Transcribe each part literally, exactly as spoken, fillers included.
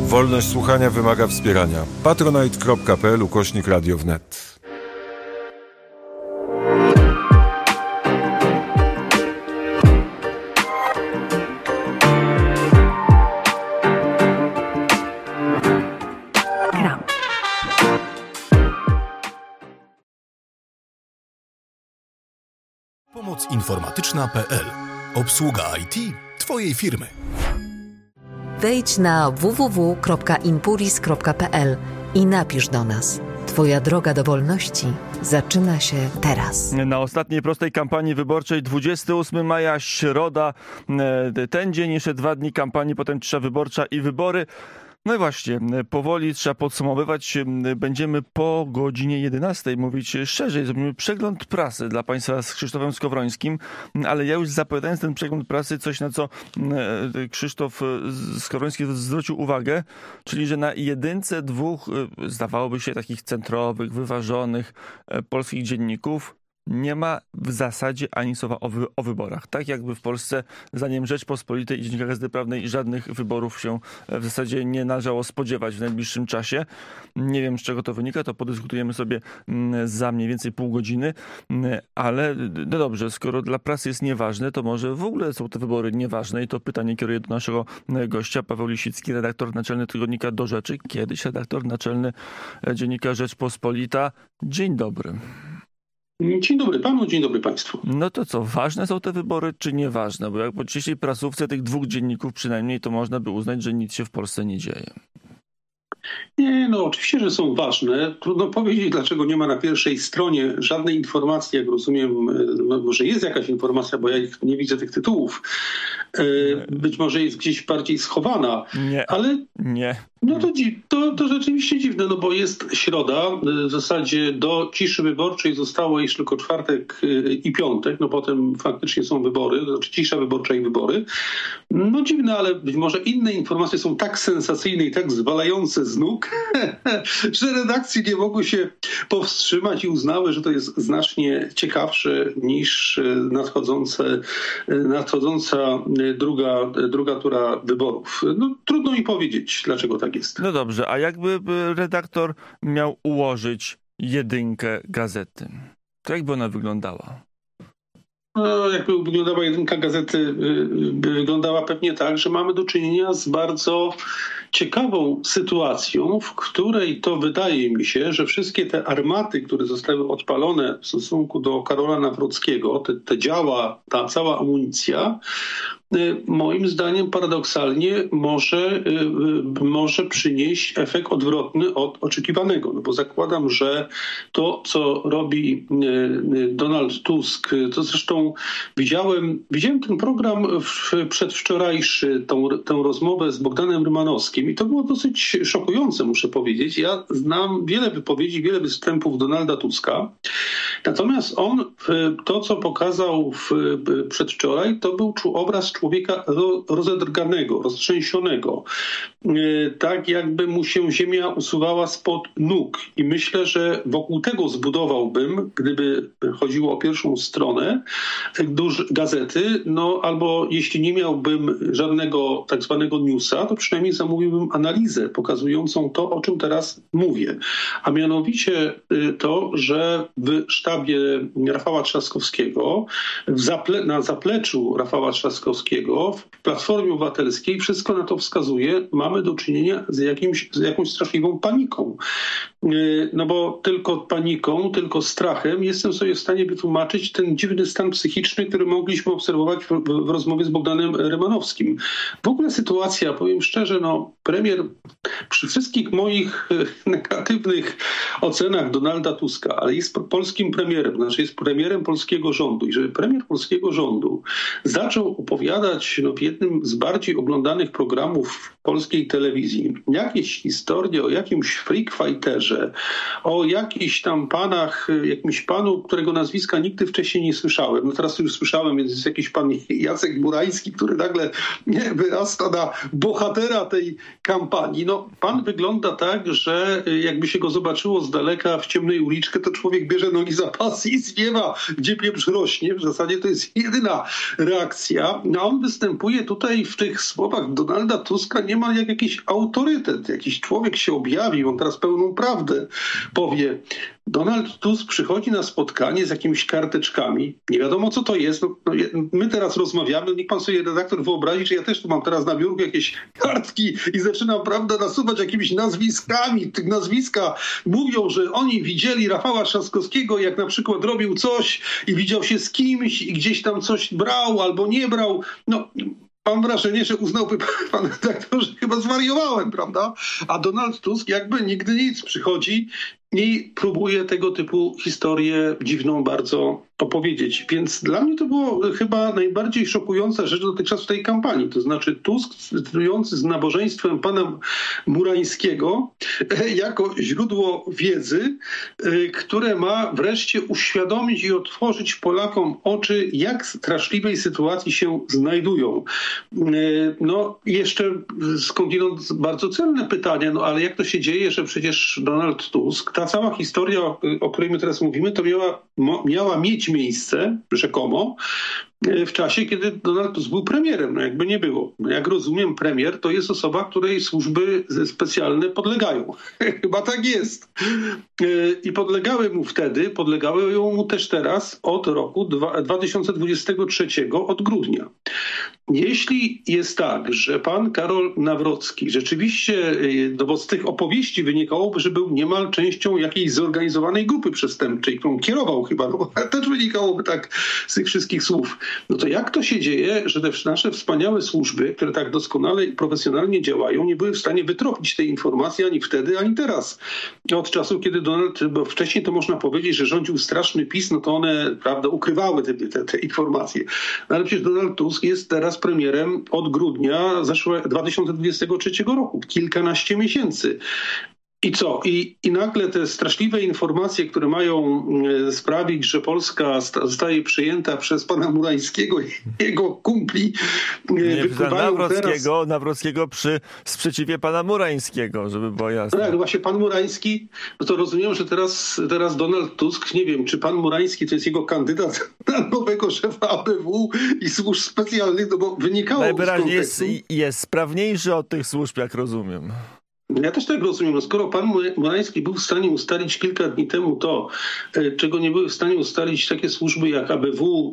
Wolność słuchania wymaga wspierania. patronite.pl ukośnik radio wnet. Pomoc informatyczna kropka pe el. Obsługa I T Twojej firmy. Wejdź na w w w kropka impuris kropka pe el i napisz do nas. Twoja droga do wolności zaczyna się teraz. Na ostatniej prostej kampanii wyborczej dwudziestego ósmego maja, środa, ten dzień, jeszcze dwa dni kampanii, potem trzecia wyborcza i wybory. No i właśnie, powoli trzeba podsumowywać. Będziemy po godzinie jedenastej mówić szerzej. Zrobimy przegląd prasy dla Państwa z Krzysztofem Skowrońskim, ale ja już zapowiadając ten przegląd prasy, coś na co Krzysztof Skowroński zwrócił uwagę, czyli że na jedynce dwóch, zdawałoby się, takich centrowych, wyważonych polskich dzienników nie ma w zasadzie ani słowa o, wy, o wyborach. Tak jakby w Polsce, zdaniem Rzeczpospolitej i Dziennika Gazety Prawnej, żadnych wyborów się w zasadzie nie należało spodziewać w najbliższym czasie. Nie wiem, z czego to wynika, to podyskutujemy sobie za mniej więcej pół godziny, ale no dobrze, skoro dla prasy jest nieważne, to może w ogóle są te wybory nieważne i to pytanie kieruję do naszego gościa, Paweł Lisicki, redaktor naczelny tygodnika Do Rzeczy, kiedyś redaktor naczelny Dziennika Rzeczpospolita. Dzień dobry. Dzień dobry panu, dzień dobry państwu. No to co, ważne są te wybory, czy nieważne? Bo jak po dzisiejszej prasówce tych dwóch dzienników przynajmniej, to można by uznać, że nic się w Polsce nie dzieje. Nie, no oczywiście, że są ważne. Trudno powiedzieć, dlaczego nie ma na pierwszej stronie żadnej informacji, jak rozumiem, no może jest jakaś informacja, bo ja ich nie widzę tych tytułów. Być może jest gdzieś bardziej schowana, nie, ale nie. No to, to, to rzeczywiście dziwne, no bo jest środa, w zasadzie do ciszy wyborczej zostało jeszcze tylko czwartek i piątek, no potem faktycznie są wybory, znaczy cisza wyborcza i wybory. No dziwne, ale być może inne informacje są tak sensacyjne i tak zwalające z nóg, że redakcje nie mogły się powstrzymać i uznały, że to jest znacznie ciekawsze niż nadchodzące, nadchodząca druga, druga tura wyborów. No trudno mi powiedzieć, dlaczego tak jest. No dobrze, a jakby redaktor miał ułożyć jedynkę gazety, to jakby ona wyglądała? No, jakby wyglądała jedynka gazety, by wyglądała pewnie tak, że mamy do czynienia z bardzo ciekawą sytuacją, w której to wydaje mi się, że wszystkie te armaty, które zostały odpalone w stosunku do Karola Nawrockiego, te, te działa, ta cała amunicja, moim zdaniem paradoksalnie może, może przynieść efekt odwrotny od oczekiwanego. No bo zakładam, że to, co robi Donald Tusk, to zresztą widziałem, widziałem ten program w, przedwczorajszy, tą, tę rozmowę z Bogdanem Rymanowskim i to było dosyć szokujące, muszę powiedzieć. Ja znam wiele wypowiedzi, wiele występów Donalda Tuska, natomiast on to, co pokazał w, przedwczoraj, to był obraz człowieka rozedrganego, roztrzęsionego. Tak jakby mu się ziemia usuwała spod nóg. I myślę, że wokół tego zbudowałbym, gdyby chodziło o pierwszą stronę duż gazety, no albo jeśli nie miałbym żadnego tak zwanego newsa, to przynajmniej zamówiłbym analizę pokazującą to, o czym teraz mówię. A mianowicie to, że w sztabie Rafała Trzaskowskiego, w zaple- na zapleczu Rafała Trzaskowskiego, w Platformie Obywatelskiej wszystko na to wskazuje, mamy do czynienia z, jakimś, z jakąś straszliwą paniką. No bo tylko paniką, tylko strachem jestem sobie w stanie wytłumaczyć ten dziwny stan psychiczny, który mogliśmy obserwować w, w rozmowie z Bogdanem Rymanowskim. W ogóle sytuacja, powiem szczerze, no premier przy wszystkich moich negatywnych ocenach Donalda Tuska, ale jest polskim premierem, znaczy jest premierem polskiego rządu i żeby premier polskiego rządu zaczął opowiadać no, w jednym z bardziej oglądanych programów polskiej telewizji jakieś historie o jakimś freak fighterze, o jakichś tam panach, jakimś panu, którego nazwiska nigdy wcześniej nie słyszałem. No teraz już słyszałem, więc jest jakiś pan Jacek Murański, który nagle nie, wyrasta na bohatera tej kampanii. No pan wygląda tak, że jakby się go zobaczyło z daleka w ciemnej uliczkę, to człowiek bierze nogi za pasji zwiewa, gdzie pieprz rośnie. W zasadzie to jest jedyna reakcja. A on występuje tutaj w tych słowach Donalda Tuska niemal jak jakiś autorytet. Jakiś człowiek się objawił, on teraz pełną prawdę powie. Donald Tusk przychodzi na spotkanie z jakimiś karteczkami. Nie wiadomo, co to jest. No, no, my teraz rozmawiamy. Niech pan sobie redaktor wyobrazi, że ja też tu mam teraz na biurku jakieś kartki i zaczynam, prawda, nasuwać jakimiś nazwiskami. Tych nazwiska mówią, że oni widzieli Rafała Trzaskowskiego, jak na przykład robił coś i widział się z kimś i gdzieś tam coś brał albo nie brał. No, mam wrażenie, że uznałby pan redaktor, że chyba zwariowałem, prawda? A Donald Tusk jakby nigdy nic przychodzi i próbuje tego typu historię dziwną bardzo opowiedzieć. Więc dla mnie to było chyba najbardziej szokująca rzecz dotychczas w tej kampanii. To znaczy Tusk cytujący z nabożeństwem pana Murańskiego jako źródło wiedzy, które ma wreszcie uświadomić i otworzyć Polakom oczy, jak w straszliwej sytuacji się znajdują. No jeszcze skądinąd bardzo cenne pytanie, no ale jak to się dzieje, że przecież Donald Tusk, ta cała historia, o której my teraz mówimy, to miała, miała mieć miejsce, rzekomo, w czasie, kiedy Donald Tusk był premierem. No jakby nie było. No jak rozumiem, premier to jest osoba, której służby specjalne podlegają. Chyba tak jest. I podlegały mu wtedy, podlegały mu też teraz od roku dwa tysiące dwudziestego trzeciego, od grudnia. Jeśli jest tak, że pan Karol Nawrocki rzeczywiście, no bo z tych opowieści wynikałoby, że był niemal częścią jakiejś zorganizowanej grupy przestępczej, którą kierował chyba, no bo też wynikałoby tak z tych wszystkich słów. No to jak to się dzieje, że te nasze wspaniałe służby, które tak doskonale i profesjonalnie działają, nie były w stanie wytropić tej informacji ani wtedy, ani teraz. Od czasu, kiedy Donald, bo wcześniej to można powiedzieć, że rządził straszny PiS, no to one, prawda, ukrywały te, te, te informacje. No ale przecież Donald Tusk jest teraz premierem od grudnia zeszłego dwa tysiące dwudziestego trzeciego roku. Kilkanaście miesięcy. I co? I, I nagle te straszliwe informacje, które mają e, sprawić, że Polska sta, zostaje przejęta przez pana Murańskiego i jego kumpli, e, Nie, wypływają Nawrockiego, teraz... Nawrockiego przy sprzeciwie pana Murańskiego, żeby było jasne. Tak, właśnie pan Murański, no to rozumiem, że teraz, teraz Donald Tusk, nie wiem, czy pan Murański to jest jego kandydat na nowego szefa A B W i służb specjalnych, no bo wynikało Najwyraźniej z jest, jest sprawniejszy od tych służb, jak rozumiem. Ja też tak rozumiem. No skoro pan Murański był w stanie ustalić kilka dni temu to, czego nie były w stanie ustalić takie służby jak A B W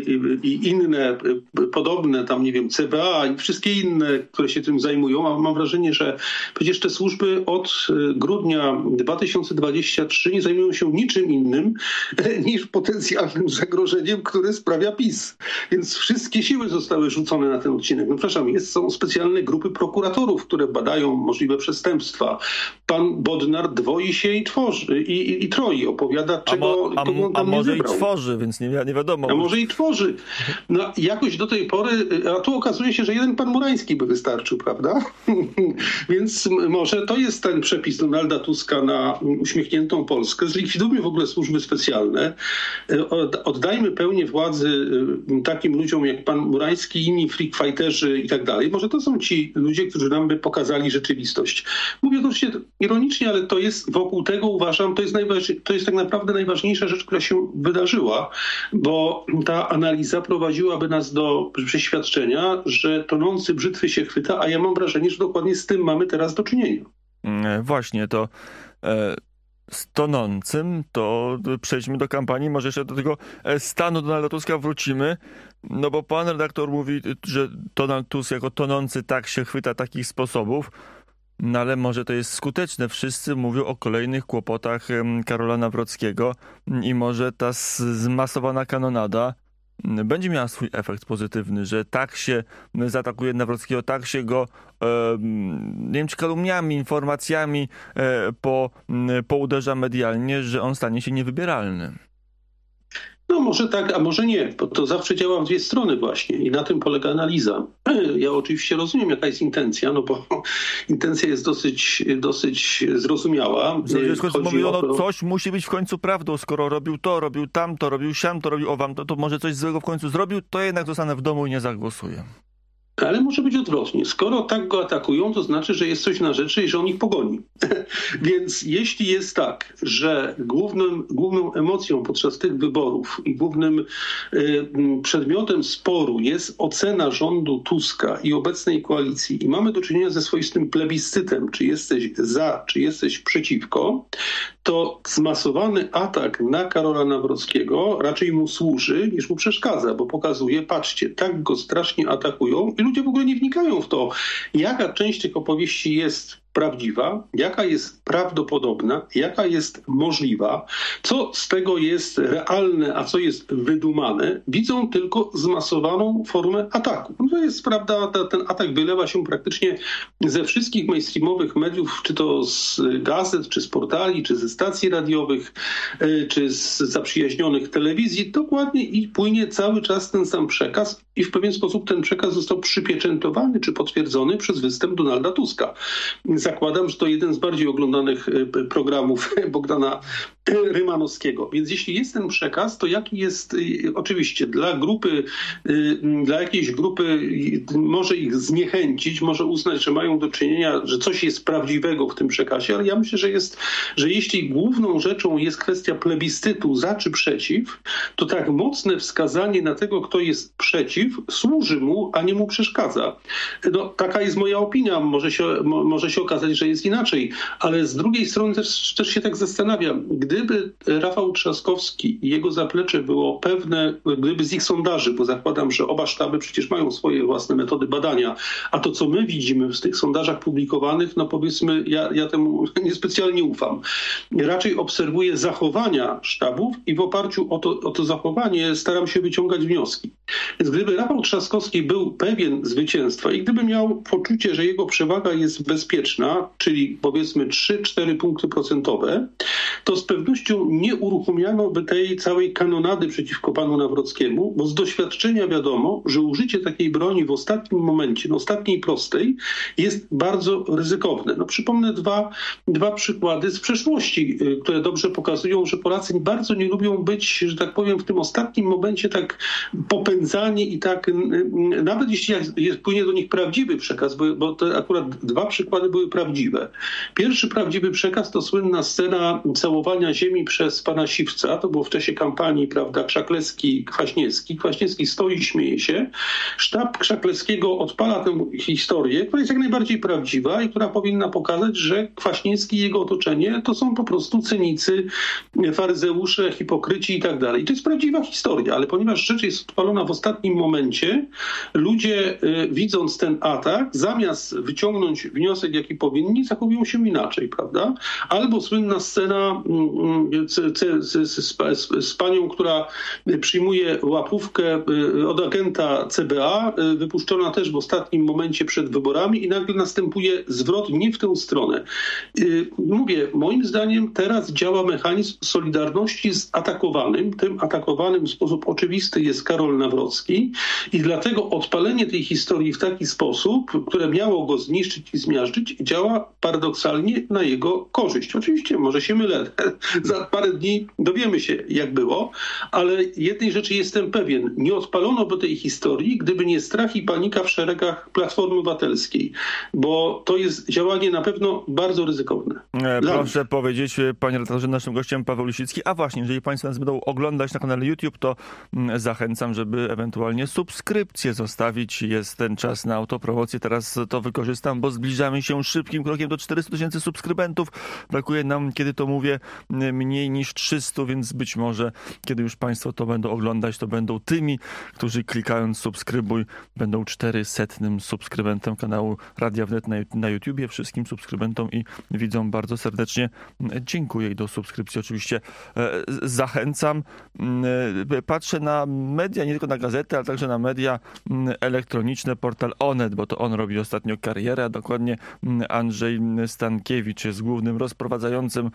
i inne podobne, tam nie wiem, C B A i wszystkie inne, które się tym zajmują, a mam wrażenie, że przecież te służby od grudnia dwa tysiące dwudziestego trzeciego nie zajmują się niczym innym niż potencjalnym zagrożeniem, które sprawia PiS. Więc wszystkie siły zostały rzucone na ten odcinek. No przepraszam, jest, są specjalne grupy prokuratorów, które badają możliwe przestępstwa. Pan Bodnar dwoi się i tworzy, i, i, i troi, opowiada, czego a, mo, a, a może i tworzy, więc nie, nie wiadomo. A może i tworzy. No jakoś do tej pory, a tu okazuje się, że jeden pan Murański by wystarczył, prawda? Więc może to jest ten przepis Donalda Tuska na uśmiechniętą Polskę. Zlikwidujmy w ogóle służby specjalne. Oddajmy pełnię władzy takim ludziom jak pan Murański, inni freakfighterzy i tak dalej. Może to są ci ludzie, którzy nam by pokazali rzeczywistość. Mówię to oczywiście ironicznie, ale to jest wokół tego, uważam, to jest, najważ... to jest tak naprawdę najważniejsza rzecz, która się wydarzyła, bo ta analiza prowadziłaby nas do przeświadczenia, że tonący brzytwy się chwyta, a ja mam wrażenie, że dokładnie z tym mamy teraz do czynienia. Właśnie, to e, z tonącym, to przejdźmy do kampanii, może jeszcze do tego stanu Donalda Tuska wrócimy, no bo pan redaktor mówi, że Donald Tusk jako tonący tak się chwyta takich sposobów. No ale może to jest skuteczne. Wszyscy mówią o kolejnych kłopotach Karola Nawrockiego i może ta zmasowana kanonada będzie miała swój efekt pozytywny, że tak się zaatakuje Nawrockiego, tak się go e, nie wiem czy kalumniami, informacjami e, po, pouderza medialnie, że on stanie się niewybieralny. No może tak, a może nie, bo to zawsze działa w dwie strony właśnie i na tym polega analiza. Ja oczywiście rozumiem, jaka jest intencja, no bo intencja jest dosyć, dosyć zrozumiała. W końcu mówią, no coś musi być w końcu prawdą, skoro robił to, robił tamto, robił siam, to robił owam, to, to może coś złego w końcu zrobił, to jednak zostanę w domu i nie zagłosuję. Ale może być odwrotnie. Skoro tak go atakują, to znaczy, że jest coś na rzeczy i że on ich pogoni. Więc jeśli jest tak, że głównym, główną emocją podczas tych wyborów i głównym y, przedmiotem sporu jest ocena rządu Tuska i obecnej koalicji i mamy do czynienia ze swoistym plebiscytem, czy jesteś za, czy jesteś przeciwko, to zmasowany atak na Karola Nawrockiego raczej mu służy niż mu przeszkadza, bo pokazuje, patrzcie, tak go strasznie atakują i ludzie w ogóle nie wnikają w to, jaka część tych opowieści jest prawdziwa, jaka jest prawdopodobna, jaka jest możliwa, co z tego jest realne, a co jest wydumane, widzą tylko zmasowaną formę ataku. No to jest prawda, ten atak wylewa się praktycznie ze wszystkich mainstreamowych mediów, czy to z gazet, czy z portali, czy ze stacji radiowych, czy z zaprzyjaźnionych telewizji. Dokładnie i płynie cały czas ten sam przekaz i w pewien sposób ten przekaz został przypieczętowany, czy potwierdzony przez występ Donalda Tuska. Zakładam, że to jeden z bardziej oglądanych programów Bogdana Rymanowskiego. Więc jeśli jest ten przekaz, to jaki jest oczywiście dla grupy, dla jakiejś grupy może ich zniechęcić, może uznać, że mają do czynienia, że coś jest prawdziwego w tym przekazie, ale ja myślę, że jest, że jeśli główną rzeczą jest kwestia plebiscytu za czy przeciw, to tak mocne wskazanie na tego, kto jest przeciw, służy mu, a nie mu przeszkadza. No, taka jest moja opinia. Może się, może się okazać, że jest inaczej, ale z drugiej strony też, też się tak zastanawiam. Gdyby Rafał Trzaskowski i jego zaplecze było pewne, gdyby z ich sondaży, bo zakładam, że oba sztaby przecież mają swoje własne metody badania, a to, co my widzimy w tych sondażach publikowanych, no powiedzmy, ja, ja temu niespecjalnie ufam. Raczej obserwuję zachowania sztabów i w oparciu o to, o to zachowanie staram się wyciągać wnioski. Więc gdyby Rafał Trzaskowski był pewien zwycięstwa i gdyby miał poczucie, że jego przewaga jest bezpieczna, czyli powiedzmy trzy cztery punkty procentowe, to z pewnością nie uruchomiano by tej całej kanonady przeciwko panu Nawrockiemu, bo z doświadczenia wiadomo, że użycie takiej broni w ostatnim momencie, no ostatniej prostej, jest bardzo ryzykowne. No przypomnę dwa, dwa przykłady z przeszłości, które dobrze pokazują, że Polacy bardzo nie lubią być, że tak powiem, w tym ostatnim momencie tak popędzani i tak, nawet jeśli jest, płynie do nich prawdziwy przekaz, bo, bo te akurat dwa przykłady były prawdziwe. Pierwszy prawdziwy przekaz to słynna scena całowania ziemi przez pana Siwca. To było w czasie kampanii, prawda, Krzaklewski-Kwaśniewski. Kwaśniewski stoi i śmieje się. Sztab Krzaklewskiego odpala tę historię, która jest jak najbardziej prawdziwa i która powinna pokazać, że Kwaśniewski i jego otoczenie to są po prostu cynicy, faryzeusze, hipokryci i tak dalej. I to jest prawdziwa historia, ale ponieważ rzecz jest odpalona w ostatnim momencie, ludzie y, widząc ten atak, zamiast wyciągnąć wniosek, jaki powinni, zachowują się inaczej, prawda? Albo słynna scena z, z, z, z, z panią, która przyjmuje łapówkę od agenta C B A, wypuszczona też w ostatnim momencie przed wyborami i nagle następuje zwrot nie w tę stronę. Mówię, moim zdaniem teraz działa mechanizm solidarności z atakowanym. Tym atakowanym w sposób oczywisty jest Karol Nawrocki i dlatego odpalenie tej historii w taki sposób, które miało go zniszczyć i zmiażdżyć, działa paradoksalnie na jego korzyść. Oczywiście, może się mylę. Za parę dni dowiemy się, jak było, ale jednej rzeczy jestem pewien. Nie odpalono by tej historii, gdyby nie strach i panika w szeregach Platformy Obywatelskiej, bo to jest działanie na pewno bardzo ryzykowne. E, proszę mnie. powiedzieć, panie redaktorze, naszym gościem Paweł Lisicki. A właśnie, jeżeli państwo nas będą oglądać na kanale YouTube, to mm, zachęcam, żeby ewentualnie subskrypcję zostawić. Jest ten czas na autopromocję. Teraz to wykorzystam, bo zbliżamy się szybkim krokiem do czterystu tysięcy subskrybentów. Brakuje nam, kiedy to mówię, mniej niż trzystu, więc być może, kiedy już państwo to będą oglądać, to będą tymi, którzy klikając subskrybuj, będą czterysetnym subskrybentem kanału Radia Wnet na, na YouTubie. Wszystkim subskrybentom i widzom bardzo serdecznie dziękuję i do subskrypcji oczywiście e, zachęcam. E, patrzę na media, nie tylko na gazety, ale także na media elektroniczne, portal Onet, bo to on robi ostatnio karierę, a dokładnie Andrzej Stankiewicz jest głównym rozprowadzającym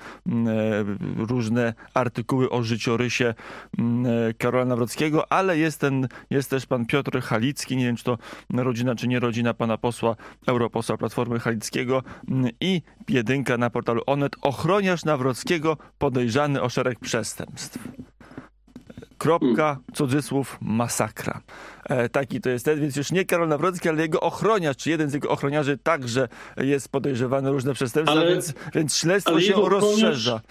różne artykuły o życiorysie Karola Nawrockiego, ale jest, ten, jest też pan Piotr Halicki, nie wiem czy to rodzina czy nie rodzina pana posła, europosła Platformy Halickiego i jedynka na portalu Onet, ochroniarz Nawrockiego podejrzany o szereg przestępstw. kropka, cudzysłów, masakra. E, taki to jest ten, więc już nie Karol Nawrocki, ale jego ochroniarz, czy jeden z jego ochroniarzy także jest podejrzewany o różne przestępstwa, ale, więc, więc śledztwo się rozszerza.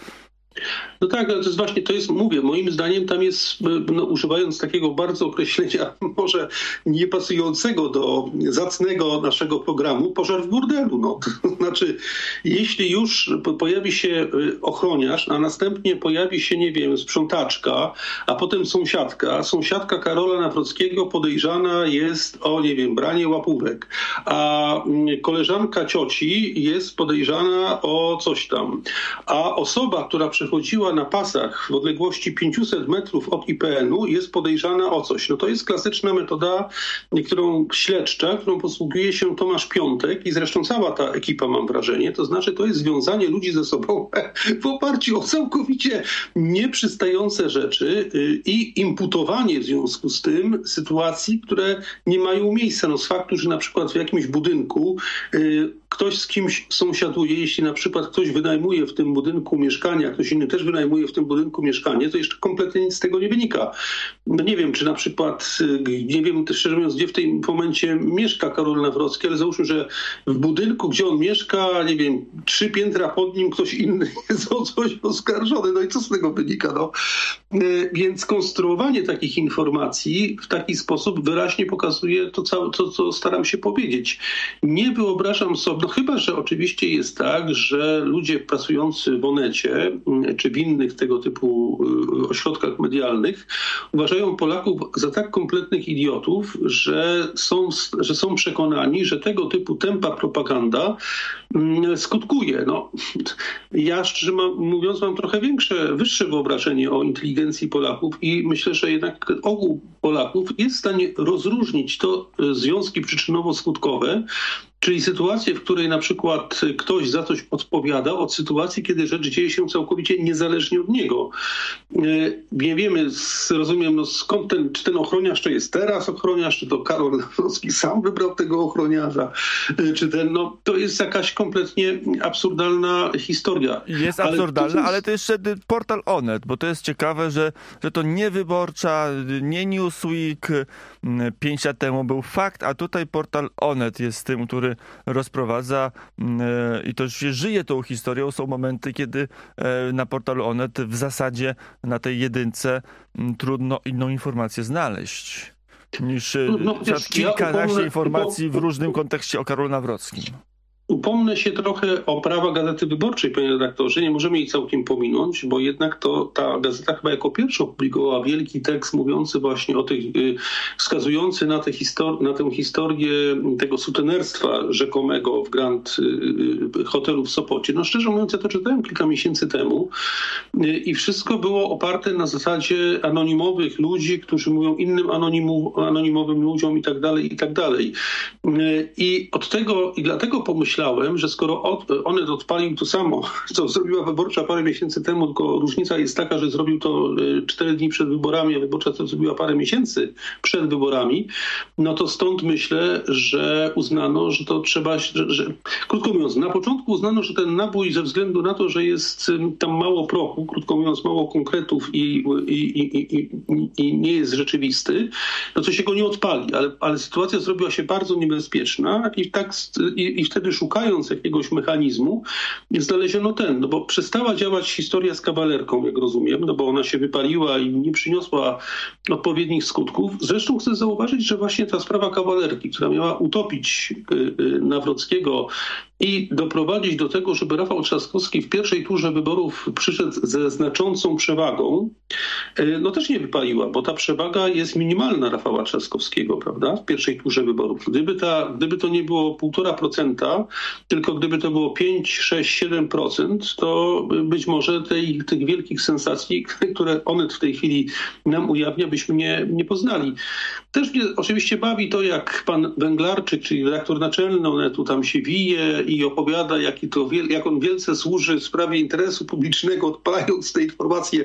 No tak, ale to jest właśnie, to jest, mówię, moim zdaniem tam jest, no, używając takiego bardzo określenia, może niepasującego do zacnego naszego programu, pożar w burdelu. No. To znaczy, jeśli już pojawi się ochroniarz, a następnie pojawi się, nie wiem, sprzątaczka, a potem sąsiadka, sąsiadka Karola Nawrockiego podejrzana jest o, nie wiem, branie łapówek, a koleżanka cioci jest podejrzana o coś tam, a osoba, która przechodziła na pasach w odległości pięćset metrów od I P N u jest podejrzana o coś. No to jest klasyczna metoda, którą śledcza, którą posługuje się Tomasz Piątek i zresztą cała ta ekipa, mam wrażenie. To znaczy to jest związanie ludzi ze sobą w oparciu o całkowicie nieprzystające rzeczy i imputowanie w związku z tym sytuacji, które nie mają miejsca. No z faktu, że na przykład w jakimś budynku ktoś z kimś sąsiaduje, jeśli na przykład ktoś wynajmuje w tym budynku mieszkania, ktoś inny też wynajmuje w tym budynku mieszkanie, to jeszcze kompletnie nic z tego nie wynika. No nie wiem, czy na przykład, nie wiem szczerze mówiąc, gdzie w tym momencie mieszka Karol Nawrocki, ale załóżmy, że w budynku, gdzie on mieszka, nie wiem, trzy piętra pod nim ktoś inny jest o coś oskarżony. No i co z tego wynika? No? Więc konstruowanie takich informacji w taki sposób wyraźnie pokazuje to, co, to, co staram się powiedzieć. Nie wyobrażam sobie, no chyba, że oczywiście jest tak, że ludzie pracujący w Onecie czy w innych tego typu ośrodkach medialnych uważają Polaków za tak kompletnych idiotów, że są, że są przekonani, że tego typu tępa propaganda skutkuje. No, ja szczerze mówiąc mam trochę większe, wyższe wyobrażenie o inteligencji Polaków i myślę, że jednak ogół Polaków jest w stanie rozróżnić to związki przyczynowo-skutkowe, czyli sytuację, w której na przykład ktoś za coś odpowiada, od sytuacji, kiedy rzecz dzieje się całkowicie niezależnie od niego. Nie wiemy, rozumiem, no skąd ten, czy ten ochroniarz to jest teraz ochroniarz, czy to Karol Nawrocki sam wybrał tego ochroniarza, czy ten, no to jest jakaś kompletnie absurdalna historia. Jest absurdalna, ale to, jest... ale to jeszcze portal Onet, bo to jest ciekawe, że, że to nie Wyborcza, nie Newsweek pięć lat temu był fakt, a tutaj portal Onet jest tym, który rozprowadza i to się żyje tą historią. Są momenty, kiedy na portalu Onet w zasadzie na tej jedynce trudno inną informację znaleźć niż no, wiesz, kilkanaście ja informacji w różnym kontekście o Karolu Nawrockim. Upomnę się trochę o prawa Gazety Wyborczej, panie redaktorze. Nie możemy jej całkiem pominąć, bo jednak to ta gazeta chyba jako pierwsza opublikowała wielki tekst mówiący właśnie o tych, wskazujący na, te histor- na tę historię tego sutenerstwa rzekomego w Grand Hotelu w Sopocie. No szczerze mówiąc, ja to czytałem kilka miesięcy temu i wszystko było oparte na zasadzie anonimowych ludzi, którzy mówią innym anonimu, anonimowym ludziom i tak dalej, i tak dalej. I od tego, i dlatego pomyślałem, że skoro od, Onet odpalił to samo, co zrobiła Wyborcza parę miesięcy temu, tylko różnica jest taka, że zrobił to cztery dni przed wyborami, a Wyborcza to zrobiła parę miesięcy przed wyborami, no to stąd myślę, że uznano, że to trzeba, że, że krótko mówiąc, na początku uznano, że ten nabój ze względu na to, że jest tam mało prochu, krótko mówiąc mało konkretów i, i, i, i, i nie jest rzeczywisty, no to się go nie odpali, ale, ale sytuacja zrobiła się bardzo niebezpieczna i tak i, i wtedy szukając jakiegoś mechanizmu, znaleziono ten, no bo przestała działać historia z kawalerką, jak rozumiem, no bo ona się wypaliła i nie przyniosła odpowiednich skutków. Zresztą chcę zauważyć, że właśnie ta sprawa kawalerki, która miała utopić Nawrockiego i doprowadzić do tego, żeby Rafał Trzaskowski w pierwszej turze wyborów przyszedł ze znaczącą przewagą, no też nie wypaliła, bo ta przewaga jest minimalna Rafała Trzaskowskiego, prawda, w pierwszej turze wyborów. Gdyby, ta, gdyby to nie było półtora procenta, tylko gdyby to było pięć, sześć, siedem procent, to być może tej, tych wielkich sensacji, które Onet w tej chwili nam ujawnia, byśmy nie, nie poznali. Też mnie oczywiście bawi to, jak pan Węglarczyk, czyli redaktor naczelny Onetu, tam się wije i opowiada, jaki to, jak on wielce służy sprawie interesu publicznego, odpalając te informacje.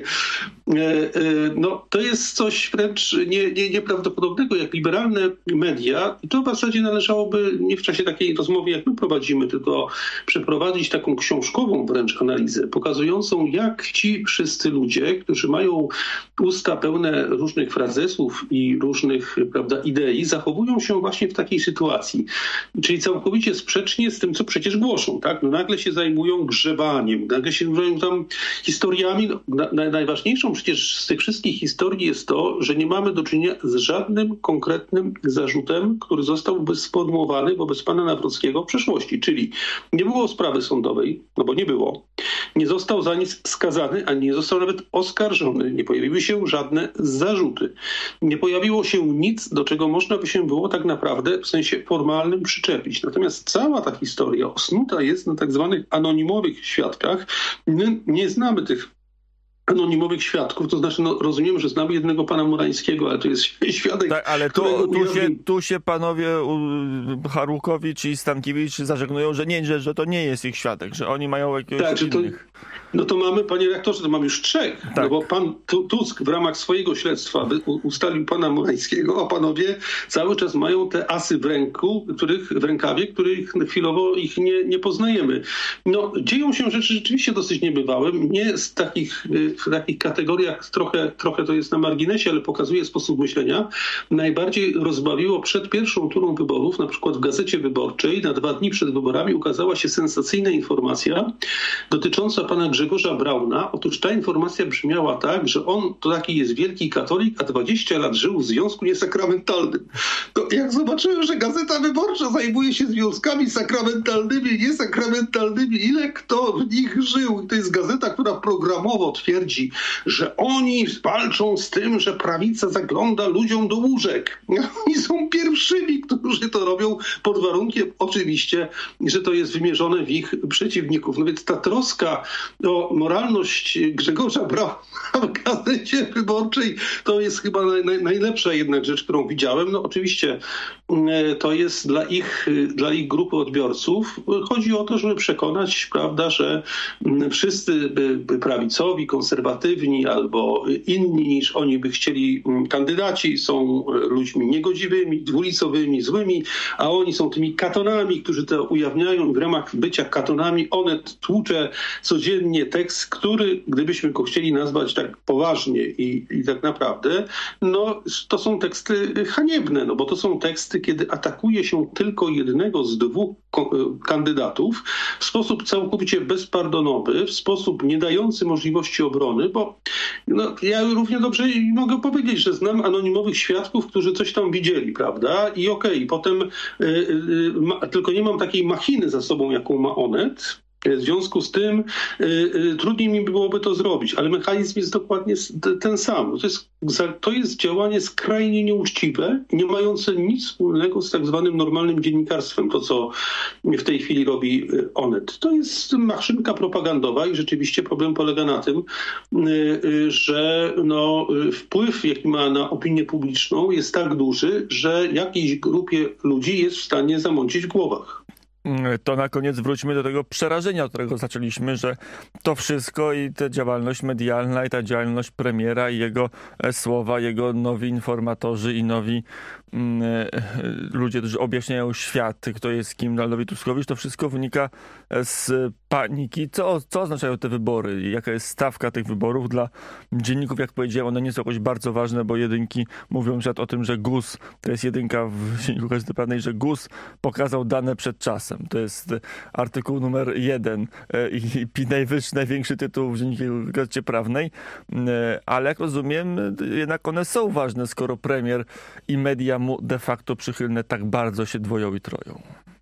No, to jest coś wręcz nie, nie, nieprawdopodobnego, jak liberalne media, i to w zasadzie należałoby nie w czasie takiej rozmowy, jak my prowadzimy, tylko przeprowadzić taką książkową wręcz analizę, pokazującą, jak ci wszyscy ludzie, którzy mają usta pełne różnych frazesów i różnych, prawda, idei, zachowują się właśnie w takiej sytuacji. Czyli całkowicie sprzecznie z tym, co przecież głoszą. Tak? No, nagle się zajmują grzebaniem, nagle się zajmują tam historiami. No, na, najważniejszą przecież z tych wszystkich historii jest to, że nie mamy do czynienia z żadnym konkretnym zarzutem, który zostałby sformułowany wobec pana Nawrockiego w przeszłości. Czyli nie było sprawy sądowej, no bo nie było. Nie został za nic skazany, ani nie został nawet oskarżony. Nie pojawiły się żadne zarzuty. Nie pojawiło się nic, do czego można by się było tak naprawdę w sensie formalnym przyczepić. Natomiast cała ta historia osnuta jest na tak zwanych anonimowych świadkach. My nie znamy tych anonimowych świadków, to znaczy, no, rozumiem, że znamy jednego pana Murańskiego, ale to jest świadek... Tak, ale tu, tu, się, tu się panowie Harłukowicz i Stankiewicz zażegnują, że nie, że, że to nie jest ich świadek, że oni mają jakiegoś tak, innych. To, no to mamy, panie rektorze, to mamy już trzech, tak. No bo pan Tusk w ramach swojego śledztwa ustalił pana Murańskiego, a panowie cały czas mają te asy w ręku, których, w rękawie, których chwilowo ich nie, nie poznajemy. No, dzieją się rzeczy rzeczywiście dosyć niebywałe. Nie z takich... w takich kategoriach trochę, trochę to jest na marginesie, ale pokazuje sposób myślenia. Najbardziej rozbawiło przed pierwszą turą wyborów, na przykład w Gazecie Wyborczej, na dwa dni przed wyborami ukazała się sensacyjna informacja dotycząca pana Grzegorza Brauna. Otóż ta informacja brzmiała tak, że on to taki jest wielki katolik, a dwadzieścia lat żył w związku niesakramentalnym. To jak zobaczyłem, że Gazeta Wyborcza zajmuje się związkami sakramentalnymi, niesakramentalnymi, ile kto w nich żył. I to jest gazeta, która programowo twierdzi, że oni walczą z tym, że prawica zagląda ludziom do łóżek. Oni są pierwszymi, którzy to robią, pod warunkiem oczywiście, że to jest wymierzone w ich przeciwników. No więc ta troska o moralność Grzegorza Brauna w Gazecie Wyborczej to jest chyba naj, naj, najlepsza jednak rzecz, którą widziałem. No oczywiście to jest dla ich, dla ich grupy odbiorców. Chodzi o to, żeby przekonać, prawda, że wszyscy prawicowi, konserwatywni albo inni niż oni by chcieli kandydaci są ludźmi niegodziwymi, dwulicowymi, złymi, a oni są tymi katonami, którzy to ujawniają i w ramach bycia katonami Onet tłucze codziennie tekst, który, gdybyśmy go chcieli nazwać tak poważnie i, i tak naprawdę, no to są teksty haniebne, no bo to są teksty, kiedy atakuje się tylko jednego z dwóch kandydatów w sposób całkowicie bezpardonowy, w sposób nie dający możliwości obrony, bo no, ja równie dobrze mogę powiedzieć, że znam anonimowych świadków, którzy coś tam widzieli, prawda? I okej, okay, potem y, y, ma, tylko nie mam takiej machiny za sobą, jaką ma Onet. W związku z tym y, y, trudniej mi byłoby to zrobić, ale mechanizm jest dokładnie ten sam. To jest, to jest działanie skrajnie nieuczciwe, nie mające nic wspólnego z tak zwanym normalnym dziennikarstwem, to co w tej chwili robi Onet. To jest maszynka propagandowa i rzeczywiście problem polega na tym, y, y, że no, wpływ, jaki ma na opinię publiczną, jest tak duży, że jakiejś grupie ludzi jest w stanie zamącić w głowach. To na koniec wróćmy do tego przerażenia, od którego zaczęliśmy, że to wszystko i ta działalność medialna i ta działalność premiera i jego słowa, jego nowi informatorzy i nowi mm, ludzie, którzy objaśniają świat, kto jest kim, Donaldowi Tuskowi, to wszystko wynika z paniki. Co, co oznaczają te wybory? Jaka jest stawka tych wyborów dla dzienników? Jak powiedziałem, one nie są jakoś bardzo ważne, bo jedynki mówią przykład o tym, że G U S, to jest jedynka w Dzienniku Gazety Prawnej, że G U S pokazał dane przed czasem. To jest artykuł numer jeden i, i najwyższy, największy tytuł w Dzienniku Gazecie Prawnej, ale jak rozumiem, jednak one są ważne, skoro premier i media mu de facto przychylne tak bardzo się dwoją i troją.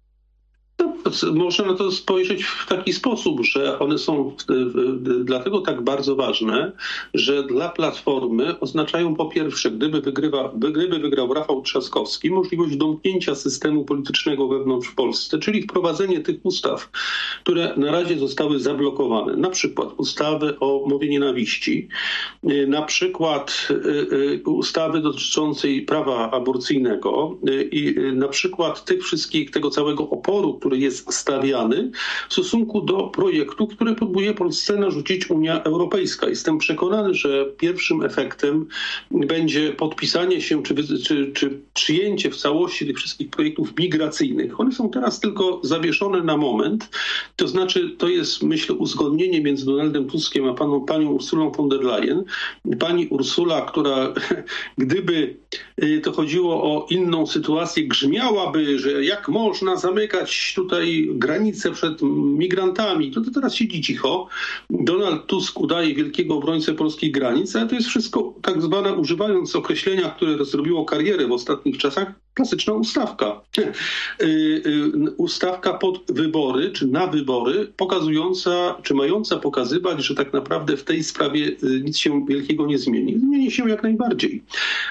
Można na to spojrzeć w taki sposób, że one są dlatego tak bardzo ważne, że dla Platformy oznaczają po pierwsze, gdyby, wygrywa, gdyby wygrał Rafał Trzaskowski, możliwość domknięcia systemu politycznego wewnątrz w Polsce, czyli wprowadzenie tych ustaw, które na razie zostały zablokowane. Na przykład ustawy o mowie nienawiści, na przykład ustawy dotyczącej prawa aborcyjnego i na przykład tych wszystkich, tego całego oporu, który jest jest stawiany w stosunku do projektu, który próbuje Polsce narzucić Unia Europejska. Jestem przekonany, że pierwszym efektem będzie podpisanie się czy, czy, czy przyjęcie w całości tych wszystkich projektów migracyjnych. One są teraz tylko zawieszone na moment. To znaczy, to jest, myślę, uzgodnienie między Donaldem Tuskiem a paną, panią Ursulą von der Leyen. Pani Ursula, która gdyby to chodziło o inną sytuację, grzmiałaby, że jak można zamykać tutaj granice przed migrantami, to, to teraz siedzi cicho. Donald Tusk udaje wielkiego obrońcę polskich granic, ale to jest wszystko tak zwane, używając określenia, które zrobiło karierę w ostatnich czasach, klasyczna ustawka. Ustawka pod wybory, czy na wybory, pokazująca, czy mająca pokazywać, że tak naprawdę w tej sprawie nic się wielkiego nie zmieni. Zmieni się jak najbardziej.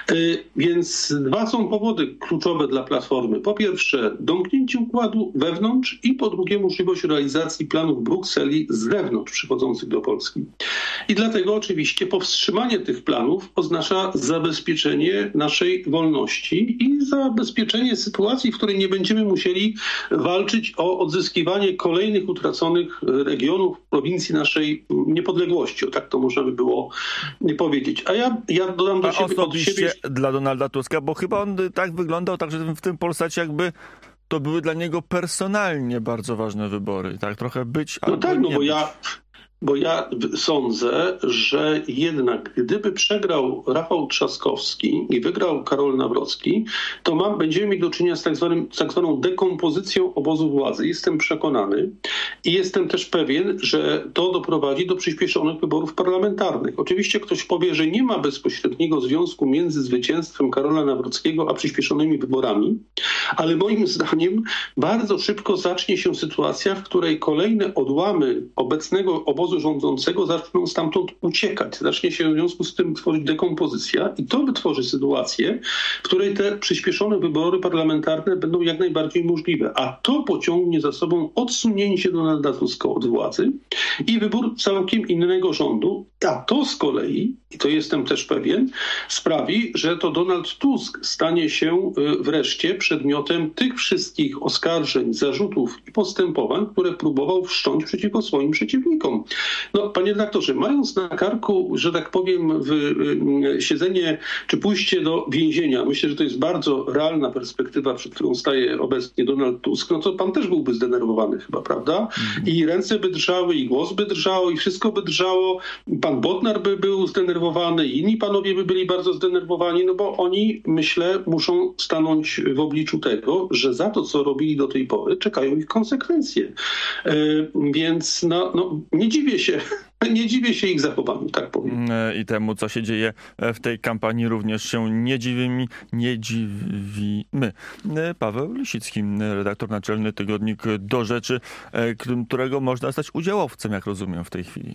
Więc dwa są powody kluczowe dla Platformy. Po pierwsze, domknięcie układu wewnątrz i po drugie możliwość realizacji planów Brukseli z zewnątrz przychodzących do Polski. I dlatego oczywiście powstrzymanie tych planów oznacza zabezpieczenie naszej wolności i zabezpieczenie sytuacji, w której nie będziemy musieli walczyć o odzyskiwanie kolejnych utraconych regionów, prowincji naszej niepodległości. O tak to można by było powiedzieć. A ja, ja dodam do A siebie... osobiście od siebie... dla Donalda Tuska, bo chyba on tak wyglądał, tak, że w tym Polsacie jakby to były dla niego personalnie bardzo ważne wybory. Tak trochę być No albo tak, no nie bo być. ja... Bo ja sądzę, że jednak gdyby przegrał Rafał Trzaskowski i wygrał Karol Nawrocki, to mam, będziemy mieli do czynienia z tak, zwanym, tak zwaną dekompozycją obozu władzy. Jestem przekonany i jestem też pewien, że to doprowadzi do przyspieszonych wyborów parlamentarnych. Oczywiście ktoś powie, że nie ma bezpośredniego związku między zwycięstwem Karola Nawrockiego a przyspieszonymi wyborami, ale moim zdaniem bardzo szybko zacznie się sytuacja, w której kolejne odłamy obecnego obozu rządzącego zaczną stamtąd uciekać. Zacznie się w związku z tym tworzyć dekompozycja i to wytworzy sytuację, w której te przyspieszone wybory parlamentarne będą jak najbardziej możliwe. A to pociągnie za sobą odsunięcie Donalda Tuska od władzy i wybór całkiem innego rządu. A to z kolei, i to jestem też pewien, sprawi, że to Donald Tusk stanie się wreszcie przedmiotem tych wszystkich oskarżeń, zarzutów i postępowań, które próbował wszcząć przeciwko swoim przeciwnikom. No, panie redaktorze, mając na karku, że tak powiem, w, y, siedzenie czy pójście do więzienia, myślę, że to jest bardzo realna perspektywa, przed którą staje obecnie Donald Tusk, no to pan też byłby zdenerwowany chyba, prawda? I ręce by drżały, i głos by drżało, i wszystko by drżało. Pan Bodnar by był zdenerwowany, i inni panowie by byli bardzo zdenerwowani, no bo oni, myślę, muszą stanąć w obliczu tego, że za to, co robili do tej pory, czekają ich konsekwencje. Y, więc no, no, nie dziwię się, nie dziwię się ich zachowaniu, tak powiem. I temu, co się dzieje w tej kampanii, również się nie dziwimy, nie dziwimy. Paweł Lisicki, redaktor naczelny tygodnik Do Rzeczy, którego można stać udziałowcem, jak rozumiem, w tej chwili.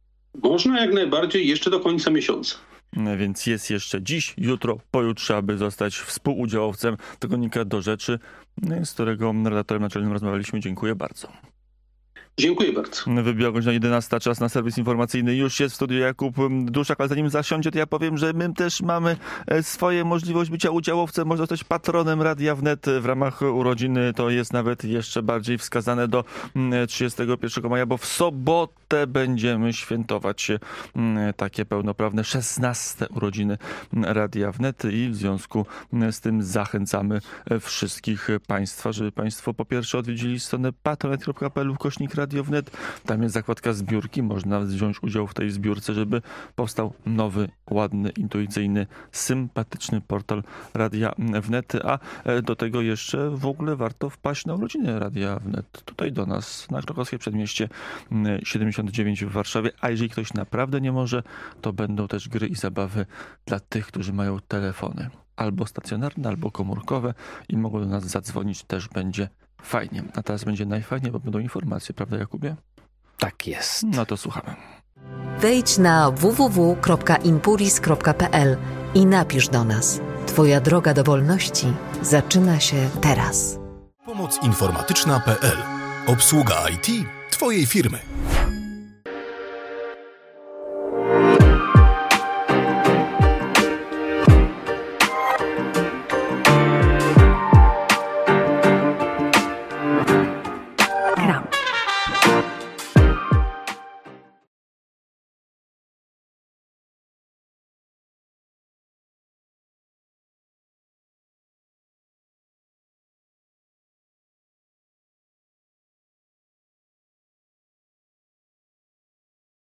Można jak najbardziej jeszcze do końca miesiąca. Więc jest jeszcze dziś, jutro, pojutrze, aby zostać współudziałowcem tygodnika Do Rzeczy, z którego redaktorem naczelnym rozmawialiśmy. Dziękuję bardzo. Dziękuję bardzo. Wybiła godzina jedenasta, czas na serwis informacyjny. Już jest w studiu Jakub Duszak, ale zanim zasiądzie, to ja powiem, że my też mamy swoje możliwość bycia udziałowcem. Można zostać patronem Radia Wnet w ramach urodziny. To jest nawet jeszcze bardziej wskazane do trzydziestego pierwszego maja, bo w sobotę będziemy świętować takie pełnoprawne szesnaste urodziny Radia Wnet i w związku z tym zachęcamy wszystkich państwa, żeby państwo po pierwsze odwiedzili stronę patronite kropka p l ukośnik Radio Wnet. Tam jest zakładka zbiórki. Można wziąć udział w tej zbiórce, żeby powstał nowy, ładny, intuicyjny, sympatyczny portal Radia Wnet. A do tego jeszcze w ogóle warto wpaść na urodziny Radia Wnet. Tutaj do nas, na Krakowskie Przedmieście siedemdziesiąt dziewięć w Warszawie. A jeżeli ktoś naprawdę nie może, to będą też gry i zabawy dla tych, którzy mają telefony. Albo stacjonarne, albo komórkowe i mogą do nas zadzwonić. Też będzie fajnie. A teraz będzie najfajniej, bo będą informacje, prawda, Jakubie? Tak jest. No to słuchamy. Wejdź na w w w kropka impuris kropka p l i napisz do nas. Twoja droga do wolności zaczyna się teraz. Pomoc informatyczna kropka p l. Obsługa I T Twojej firmy.